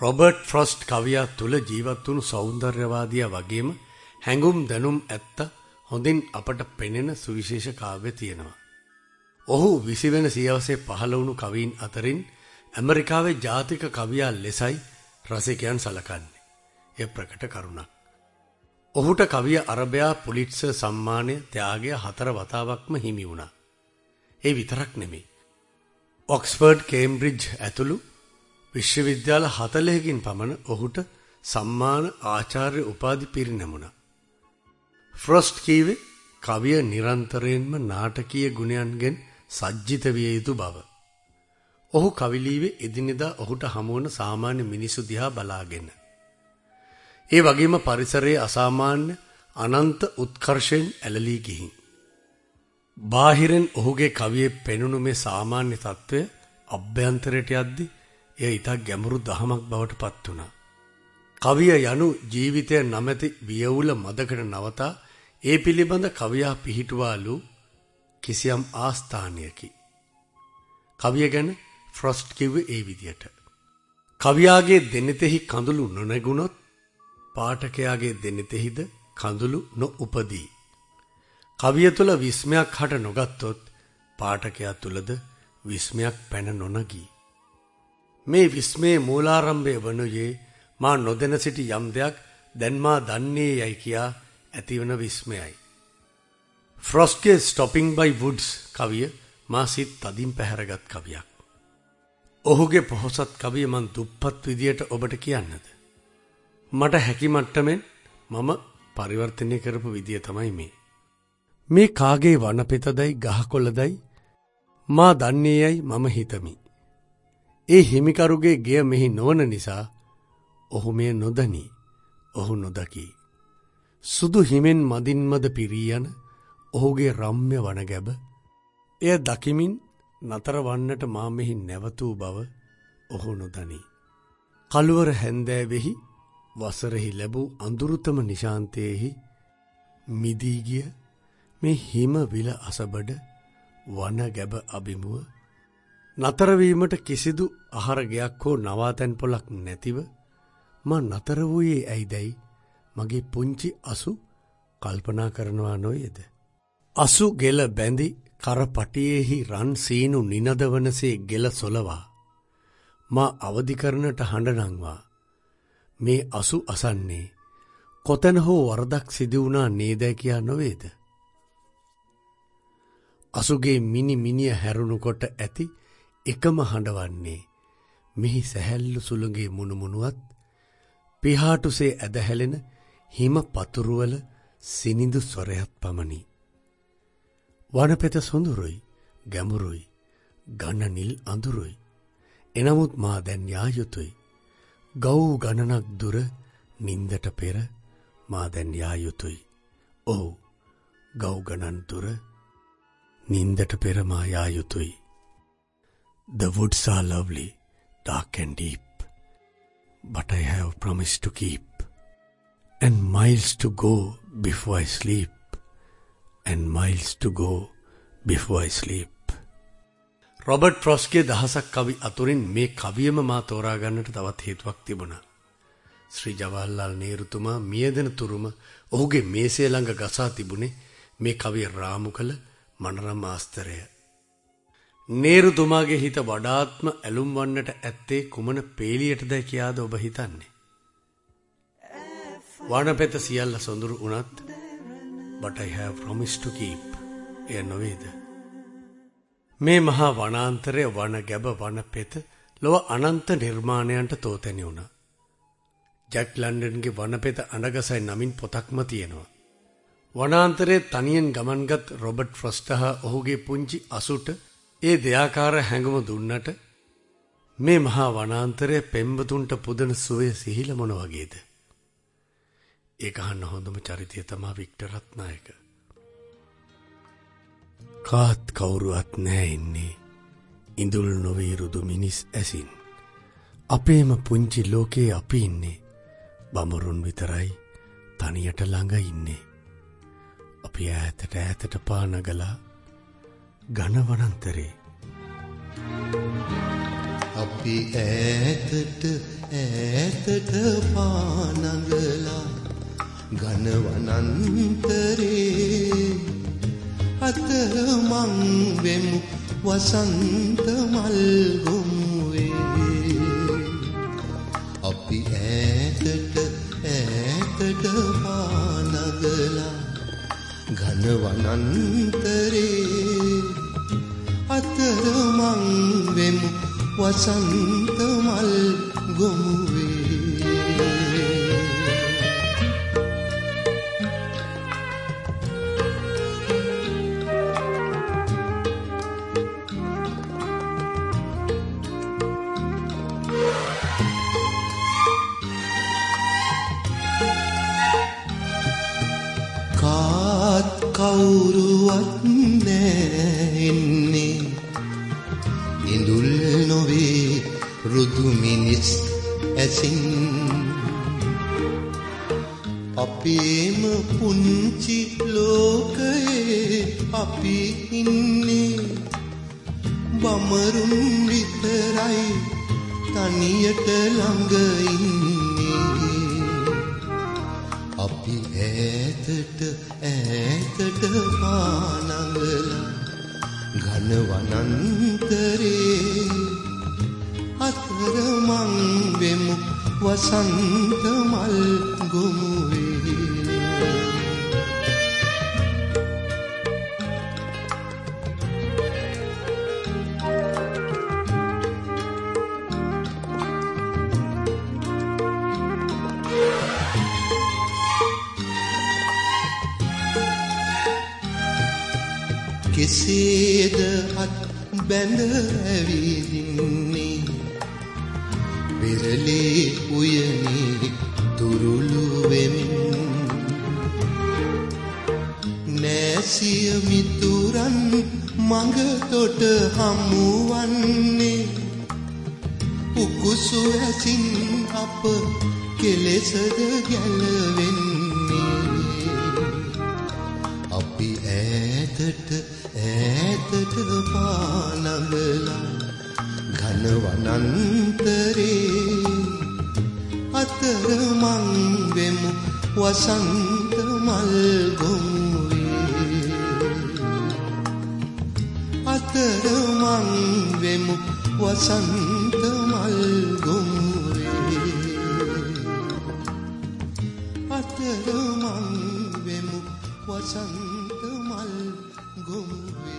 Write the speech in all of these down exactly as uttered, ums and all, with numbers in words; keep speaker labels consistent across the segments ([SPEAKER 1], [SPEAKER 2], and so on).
[SPEAKER 1] Robert Frost කවියා තුල ජීවත් වුණු సౌందర్యවාදියා වගේම හැඟුම් දැනුම් ඇත්ත හොඳින් අපට පෙනෙන සුවිශේෂ කාව්‍ය තියෙනවා. ඔහු විසි වෙනි සියවසේ පහළ වුණු කවීන් අතරින් ඇමරිකාවේ ජාතික කවියා ලෙසයි රසිකයන් සලකන්නේ. එය ප්‍රකට කරුණක්. ඔහුට කවිය අරබයා පුලිට්සර් සම්මානය ත්‍යාගය හතර වතාවක්ම හිමි වුණා. ඒ විතරක් නෙමෙයි. ඔක්ස්ෆර්ඩ් කේම්බ්‍රිජ් ඇතුළු විශ්වවිද්‍යාල හතළිහකින් පමණ ඔහුට සම්මාන ආචාර්ය උපාධි පිරිනැමුණා. ෆ්‍රොස්ට් කීවේ කවිය නිරන්තරයෙන්ම නාටකීය ගුණයන්ගෙන් සජ්ජිත විය යුතු බව. ඔහු කවි ලියුවේ එදිනෙදා ඔහුට හමුවන සාමාන්‍ය මිනිසු දිහා බලාගෙන. ඒ වගේම පරිසරයේ අසාමාන්‍ය අනන්ත උත්කර්ෂයෙන් ඇලලී ගිහින්. බාහිරෙන් ඔහුගේ කවියේ පෙනුණු මේ සාමාන්‍ය තත්ත්වය අභ්‍යන්තරයට යද්දී එය ඊට ගැඹුරු දහමක් බවට පත් වුණා. කවිය යනු ජීවිතය නැමැති වියවුල මදකට නවතා ඒ පිළිබඳ කවියා පිහිටුවාලු කිසියම් ආස්ථානයකි. කවිය ගැන ෆ්‍රොස්ට් කිව්වේ ඒ විදියට. කවියාගේ දෙනෙතෙහි කඳුළු නොනැගුණොත් පාඨකයාගේ දෙනෙතෙහිද කඳුළු නොඋපදී. කවිය තුළ විස්මයක් හට නොගත්තොත් පාඨකයා තුළද විස්මයක් පැන නොනගී. මේ විස්මයේ මූලාරම්භය වනුයේ මා නොදැන සිටි යම් දෙයක් දැන් මා දන්නේ යයි කියා ඇතිවන විස්මයයි. ෆ්‍රොස්ට්ගේ ස්ටොපිං බයි වුඩ්ස් කවිය මා සිත් තදින් පැහැරගත් කවියක්. ඔහුගේ පොහොසත් කවිය මන් දුප්පත් විදියට ඔබට කියන්නද? මට හැකි මට්ටමෙන් මම පරිවර්තනය කරපු විදිය තමයි මේ. මේ කාගේ වනපෙතදයි ගහකොළදයි මා දන්නේ යයි මම හිතමි. ඒ හිමිකරුගේ ගෙය මෙහි නොවන නිසා ඔහු මේ නොදනී, ඔහු නොදකී. සුදු හිමෙන් මදින්මද පිරී යන ඔහුගේ රම්‍ය වනගැබ එය දකිමින් නතර වන්නට මා මෙහි නැවතූ බව ඔහු නොදනී. කළුවර හැන්දෑවෙහි වසරෙහි ලැබූ අඳුරුතම නිශාන්තයෙහි මිදී ගිය මේ හිම විල අසබඩ වනගැබ අභිමුව නතරවීමට කිසිදු අහරගයක් හෝ නවාතැන් පොලක් නැතිව මා නතර වූයේ ඇයිදැයි මගේ පුංචි අසු කල්පනා කරනවා නොයේද? අසු ගෙල බැඳි කරපටියෙහි රන් සීනු නිනදවනසේ ගෙල සොලවා මා අවදි කරනට හඬනංවා මේ අසු අසන්නේ කොතැන හෝ වරදක් සිදු වුණා නේදැයි කියා නොවේද? අසුගේ මිනි මිනිය හැරුණු කොට ඇති එකම හඬවන්නේ මෙහි සැහැල්ලු සුළඟේ මුණුමුණුවත් පිහාටුසේ ඇදහැලෙන හිම පතුරුවල සිනිඳු ස්වරයත් පමණි. වනපෙත සොඳුරුයි, ගැඹුරුයි, ගණ නිල් අඳුරුයි. එනමුත් මා දැන් යා යුතුයි. ගව් ගණනක් දුර නින්දට පෙර මා දැන් යා යුතුයි. ඔව්, ගව් ගණන් දුර නින්දට පෙර මා යා යුතුයි. The woods are lovely, dark and deep, but I have promised to keep, and miles to go before I sleep, and miles to go before I sleep. Robert ෆ්‍රොස්ට්ගේ දහසක් කවි අතුරින් මේ කවියම මා තෝරා ගන්නට තවත් හේතුවක් තිබුණා. ශ්‍රී ජවහර්ලාල් නේරුතුමා මියදෙන තුරුම ඔහුගේ මේසය ළඟ ගසා තිබුණේ මේ කවිය රාමු කළ මනරම් ආස්තරය. නේරුතුමාගේ හිත වඩාත්ම ඇලුම් වන්නට ඇත්තේ කුමන පේලියටද කියාද ඔබ හිතන්නේ? වනපෙත සියල්ල සොඳුරු වුණත් but I have promised to keep එය නොවේද? මේ මහා වනාන්තරය, වන ගැබ, වන පෙත ලොව අනන්ත නිර්මාණයන්ට තෝතැනි වුණා. ජැක් ලන්ඩන්ගේ වනපෙත අඬගසයි නමින් පොතක්ම තියෙනවා. වනාන්තරයේ තනියෙන් ගමන්ගත් රොබර්ට් ෆ්‍රොස්ට් හා ඔහුගේ පුංචි අසුට ඒ දෙයාකාර හැඟුම දුන්නට මේ මහා වනාන්තරය පෙම්වතුන්ට පුදන සුවය සිහිල මොන වගේද? ඒක අහන්න හොඳම චරිතය තමා වික්ටර් රත්නායක. කාත් කවුරුවත් නෑ ඉන්නේ ඉඳුල් නොවේ රුදු මිනිස් ඇසින්. අපේම පුංචි ලෝකේ අපි ඉන්නේ බඹරුන් විතරයි තනියට ළඟ ඉන්නේ. අපි ඈතට ඈතට පානගලා ඝන වනාන්තරේ.
[SPEAKER 2] අපි ඈතට ඈතට පානඟලා ඝන වනාන්තරේ අතරමං වෙමු වසන්ත මල් ගොමුවේ අපි ඈතට ඈතට පානඟලා ඝන වනාන්තරේ අතරමං වෙමු වසන්ත මල් ගොමුවේ කාත් කවුරුවත් නෑ එන්නේ ඉඳුල් නොවේ රුදු මිනිස් ඇසින් අපේම පුංචි ලෝකයේ අපි ඉන්නේ බමරුන් විතරයි තනියට ළඟ ඉන්නේ අපි ඈතට ඈතට පානඟලා ඝන වනාන්තරේ අතරමං වෙමු වසන්ත මල් ගොමුවේ කෙසේද අත් බැඳ ඇවිදින්නේ විරලේ උයනේ තුරුළු වෙමින් නැසිය මිතුරන් මඟ තොට හමුවන්නේ උකුසු ඇසින් අප කෙලෙසද ගැලවෙන්නේ අපි ඈතට ඈතට පානඟලා ඝන වනාන්තරේ අතරමං වෙමු වසන්ත මල් ගොමුවේ අතරමං වෙමු වසන්ත මල් ගොමුවේ අතරමං වෙමු වසන්ත මල් ගොමුවේ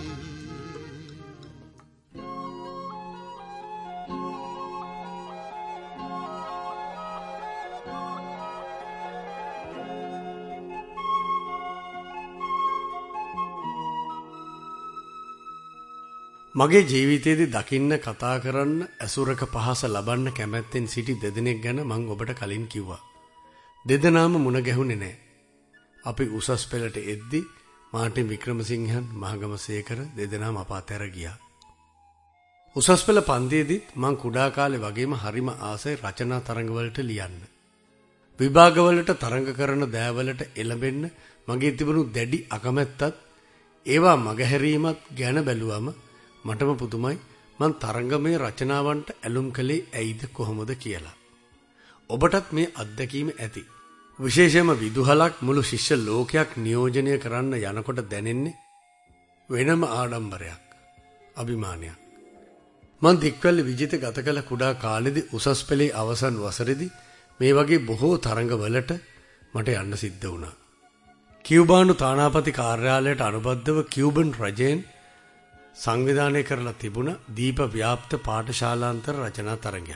[SPEAKER 1] මගේ ජීවිතයේදී දකින්න කතා කරන්න ඇසුරක පහස ලබන්න කැමැත්තෙන් සිටි දෙදෙනෙක් ගැන මං ඔබට කලින් කිව්වා. දෙදෙනාම මුණ ගැහුනේ නැහැ. අපි උසස් පෙළට එද්දි මාර්ටින් වික්‍රමසිංහන් මහගමසේකර දෙදෙනාම අප අතහැර ගියා. උසස් පෙළ පන්තියේදීත් මං කුඩා කාලේ වගේම හරිම ආසයි රචනා තරඟවලට ලියන්න. විභාගවලට තරඟ කරන දෑවලට එළඹෙන්න මගේ තිබුණු දැඩි අකමැත්තත් ඒවා මගහැරීමත් ගැන බැලුවම මටම පුදුමයි මං තරඟමය රචනාවන්ට ඇලුම් කළේ ඇයිද කොහොමද කියලා. ඔබටත් මේ අත්දැකීම ඇති. විශේෂයෙන්ම විදුහලක් මුළු ශිෂ්‍ය ලෝකයක් නියෝජනය කරන්න යනකොට දැනෙන්නේ වෙනම ආඩම්බරයක්, අභිමානයක්. මං දික්වැල්ල විජිත ගත කළ කුඩා කාලෙදී උසස් පෙළේ අවසන් වසරේදී මේ වගේ බොහෝ තරඟවලට මට යන්න සිද්ධ වුණා. කියුබානු තානාපති කාර්යාලයට අනුබද්ධව කියුබන් රජයෙන් සංවිධානය කරලා තිබුණ දීප ව්‍යාප්ත පාඨශාලාන්තර රචනා තරඟයක්.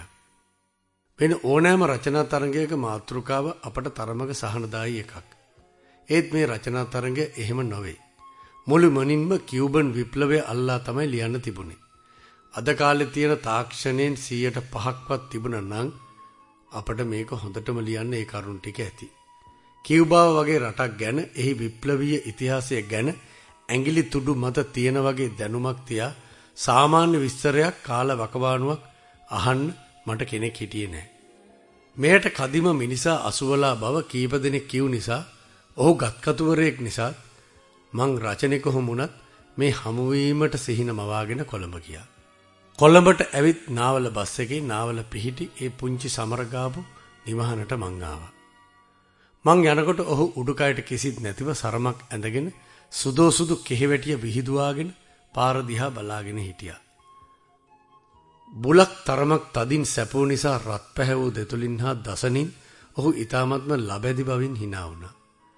[SPEAKER 1] වෙන ඕනෑම රචනා තරඟයක මාතෘකාව අපට තරමක සහනදායී එකක්. ඒත් මේ රචනා තරඟය එහෙම නොවේ. මුළුමනින්ම කියුබන් විප්ලවය අල්ලා තමයි ලියන්න තිබුණේ. අද කාලේ තියෙන තාක්ෂණයෙන් සීයට පහක්වත් තිබුණා නම් අපට මේක හොඳටම ලියන්න ඒ කරුණ ටික ඇති. කියුබාව වගේ රටක් ගැන, එහි විප්ලවීය ඉතිහාසය ගැන ඇඟිලි තුඩු මත තියෙන වගේ දැනුමක් තියා සාමාන්‍ය විස්තරයක් කාල වකවානුවක් අහන්න මට කෙනෙක් හිටියේ නැහැ. මෙයට කදිම මිනිසා අසුවලා බව කීප දෙනෙක් කිව් නිසා, ඔහු ගත්කතුවරයෙක් නිසා මං රචනෙක හමුණත් මේ හමුවීමට සිහින මවාගෙන කොළඹ ගියා. කොළඹට ඇවිත් නාවල බස් එකේ නාවල පිහිටි ඒ පුංචි සමරගාපු නිවහනට මං ආවා. මං යනකොට ඔහු උඩුකයට කිසිත් නැතිව සරමක් ඇඳගෙන සුදෝ සුදු කෙහෙවැටිය විහිදුවාගෙන පාර දිහා බලාගෙන හිටියා. බුලක් තරමක් තදින් සැපූ නිසා රත් පැහැවූ දෙතුලින් හා දසනින් ඔහු ඊ타මත්ම ලබැදි බවින් hina වුණා.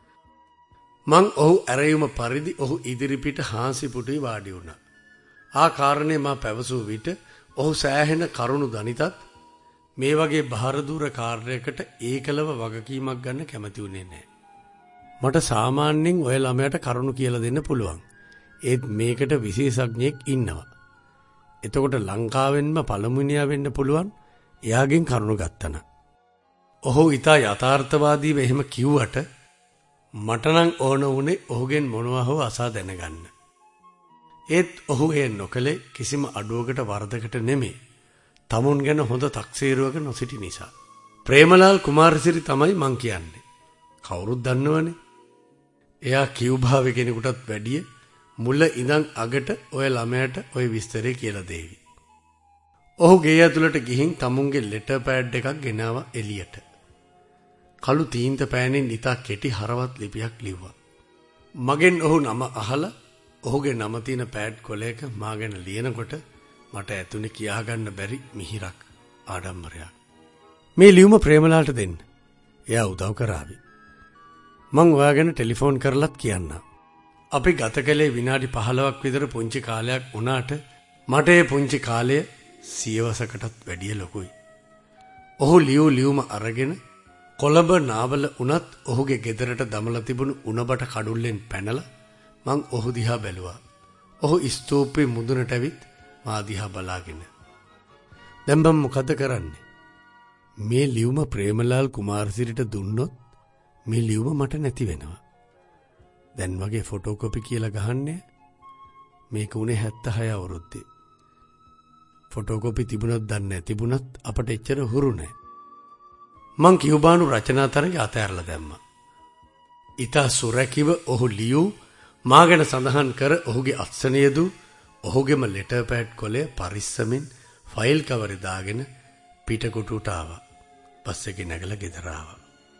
[SPEAKER 1] මං ඔහු ඇරයුම පරිදි ඔහු ඉදිරිපිට හාන්සි පුටුවේ වාඩි වුණා. ආ කාරණේ මා පැවසූ විට ඔහු සෑහෙන කරුණු දනිතත් මේ වගේ බාහිර කාර්යයකට ඒකලව වගකීමක් ගන්න කැමති වුණේ නැහැ. මට සාමාන්‍යයෙන් ඔය ළමයට කරුණු කියලා දෙන්න පුළුවන්. ඒත් මේකට විශේෂඥයෙක් ඉන්නවා. එතකොට ලංකාවෙන්ම පළමුවෙනියා වෙන්න පුළුවන් එයාගෙන් කරුණු ගත්තන. ඔහු ඊට යථාර්ථවාදීව එහෙම කිව්වට මට නම් ඕන වුණේ ඔහුගෙන් මොනවා හෝ අසා දැනගන්න. ඒත් ඔහු ඒ නොකලේ කිසිම අඩුවකට වරදකට නෙමෙයි. තමුන් ගැන හොඳ තක්සේරුවක නොසිටි නිසා. ප්‍රේමලාල් කුමාරසිරි තමයි මං කියන්නේ. කවුරුත් දන්නවනේ. එයා කියුබාවේ කෙනෙකුටත් වැඩිය මුල ඉඳන් අගට ඔය ළමයට ඔය විස්තරේ කියලා දෙවි. ඔහු ගේ ඇතුළට ගිහින් තමුන්ගේ ලෙටර් පෑඩ් එකක් ගෙනාවා එළියට. කළු තීන්ත පෑනෙන් ඉතා කෙටි හරවත් ලිපියක් ලිව්වා. මගෙන් ඔහු නම අහලා ඔහුගේ නම තියෙන පෑඩ් කොලයක මා ගැන ලියනකොට මට ඇතුනේ කියාගන්න බැරි මිහිරක් ආඩම්බරයක්. මේ ලියුම ප්‍රේමලාලට දෙන්න. එයා උදව් කරાવી. මං ඔයාගෙන ටෙලිෆෝන් කරලත් කියන්නම්. අපි ගත කළේ විනාඩි පහළොවක් විතර පුංචි කාලයක් වුණාට මට ඒ පුංචි කාලය සියවසකටත් වැඩිය ලොකුයි. ඔහු ලියූ ලියුම අරගෙන කොළඹ නාවල උනත් ඔහුගේ ගෙදරට දමලා තිබුණු උණබට කඩුල්ලෙන් පැනලා මං ඔහු දිහා බැලුවා. ඔහු ස්තූපේ මුදුනට ඇවිත් මා දිහා බලාගෙන. දැන් මම මොකද කරන්නේ? මේ ලියුම ප්‍රේමලාල් කුමාරසිරිට දුන්නොත් මේ ලියුම මට නැති වෙනවා. දැන් වගේ ෆොටෝකොපි කියලා ගහන්නේ. මේක උනේ හැත්තෑ හය අවුරුද්දේ. ෆොටෝකොපි තිබුණත් දන්නේ නැති තිබුණත් අපට එච්චර හුරු නැහැ. මං කියුබානු රචනා තරඟය අතහැරලා දැම්මා. ඊතා සුරැකිව ඔහු ලියූ මා ගැන සඳහන් කර ඔහුගේ අත්සනයදු ඔහුගේම ලෙටර් පෑඩ් කොලේ පරිස්සමින් ෆයිල් කවරේ දාගෙන පිටකොටුවට ආවා. බස් එකේ නැගලා ගෙදර ආවා.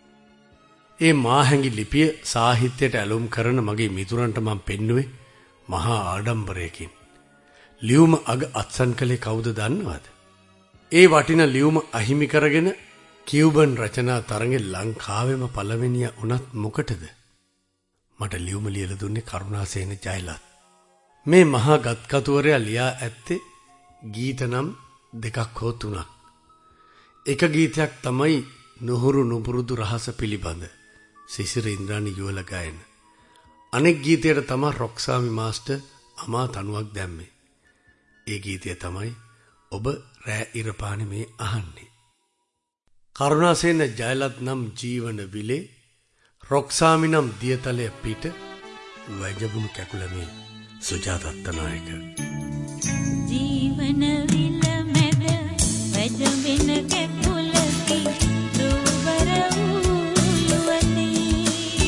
[SPEAKER 1] ඒ මා හැඟි ලිපිය සාහිත්‍යයට ඇලුම් කරන මගේ මිතුරන්ට මම පෙන්නුවේ මහා ආඩම්බරයකින්. ලියුම අග අත්සන් කළේ කවුද දන්නවද? ඒ වටින ලියුම අහිමි කරගෙන කියුබන් රචනා තරඟේ ලංකාවෙම පළවෙනියා වුණත් මොකටද? මට ලියුම ලියලා දුන්නේ කරුණාසේන ජයලත්. මේ මහා ගත්කතුවරයා ලියා ඇත්තේ ගීත නම් දෙකක් හෝ තුනක්. එක ගීතයක් තමයි නුහුරු නුපුරුදු රහස පිළිබඳ සිසිර ඉන්ද්‍රාණි යුවල ගායන. අනෙක් ගීතයට තමයි රොක්සාමි මාස්ටර් අමා තනුවක් දැම්මේ. ඒ ගීතය තමයි ඔබ රෑ ඉරපානේ මේ අහන්නේ. කරුණාසේන ජයලත් නම් ජීවන විලේ, රොක්සාමි නම් දියතලය පිට, වැජබුණු කැකුල මේ සුජාතත්ත නායක.
[SPEAKER 3] ජීවන විල මැද වැජබෙන කැකුලකි දුවර වූ යුවතී.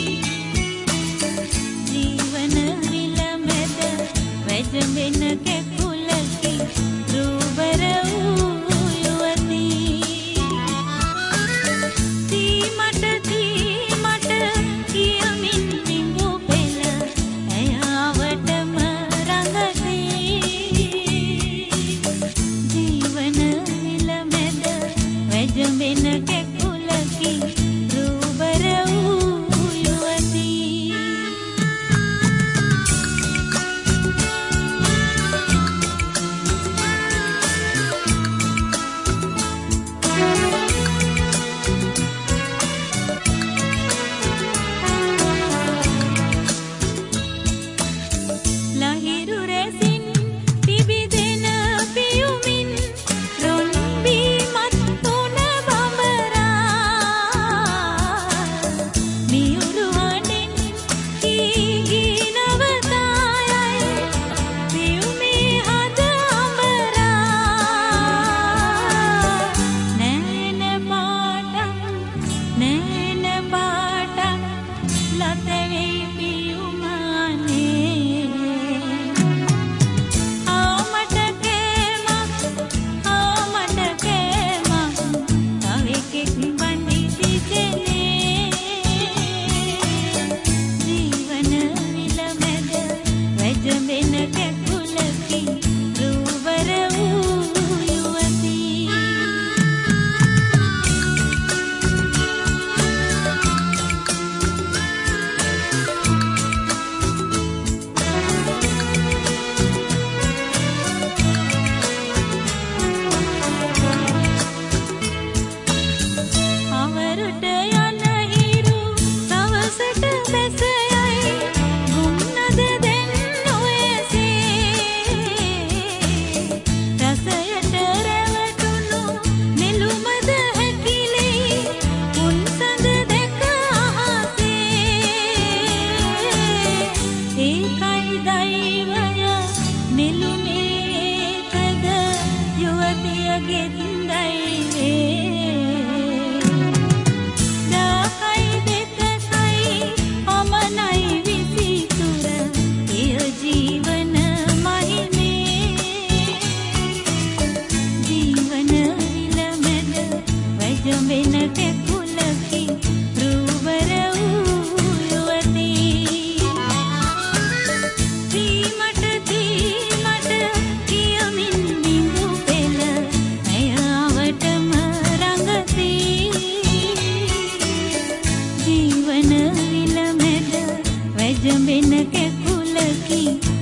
[SPEAKER 3] ජීවන විල මැද වැජබෙන කැකුලකි දුවර වූ යුවතී. තීමට තීමට කියමින් බිඹු පෙළ ඇයාවටම රඟදී. ජීවන විල මැද වැජඹෙන කැකුලකි